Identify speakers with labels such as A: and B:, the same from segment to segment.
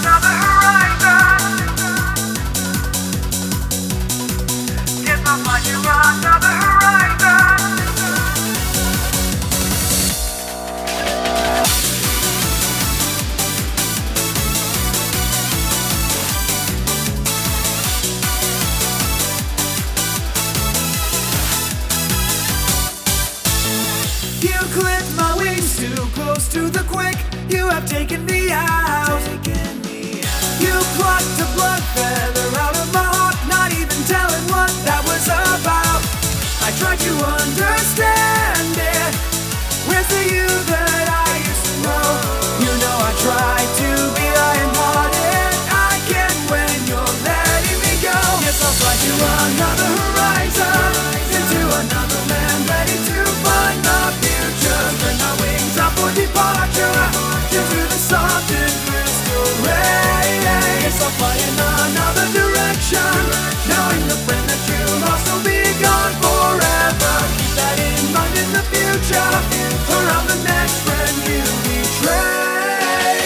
A: another horizon. Yes, I'll find you another horizon.
B: You clipped my wings too close to the quick. You have taken me out. You plucked a blood feather out of my heart, not even telling what that was about. I tried to understand it. Where's the you that I used to know? You know I tried to be iron-hearted. I can't when you're letting me go. Yes, I'll fly to another horizon, into another land, ready to find the future. Turn my wings up for departure, into the soft and crystal rays. Yes, I'll fly in another direction, knowing the friend that you lost will be gone forever. Keep that in mind in the future, around the next friend you betray.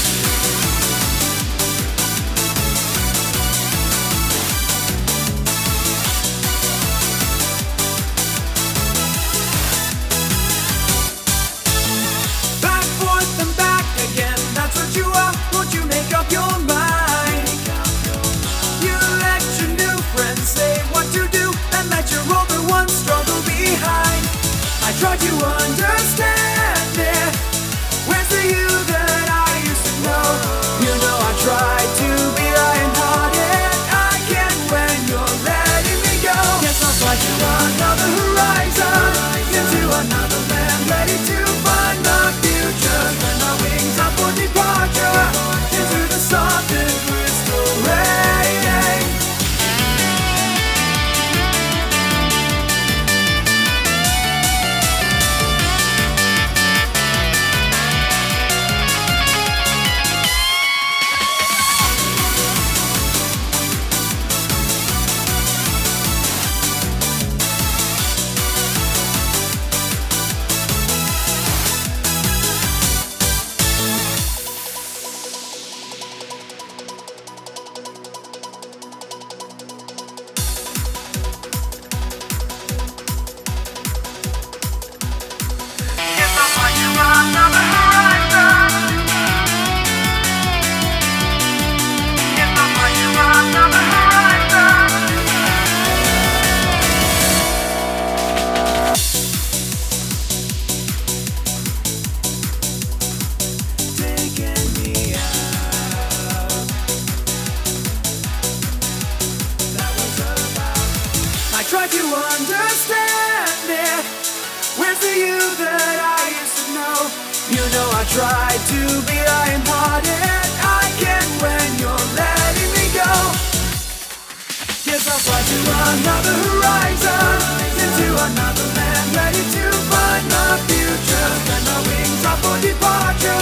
B: Back, forth, and back again, that's what you are. Won't you make up your mind? You let your new friends say what to do, and let your older ones struggle behind. I tried to understand it. Where's the you that I used to know? You know I tried to be iron-hearted. I can't when you're letting me go. Yes, I'll fly to another horizon, into another land, ready to find the future. Turn my wings up for departure, into the soft and crystal rain.
A: Yes, I'll find you another horizon. Yes, I'll find you another horizon.
B: Taking me out. That was about. I tried to understand it. Where's the you that I used to know? You know I tried to be iron-hearted. I can't when you're letting me go. Yes, I'll fly to another horizon, into another land, ready to find the future. Turn my wings up for departure,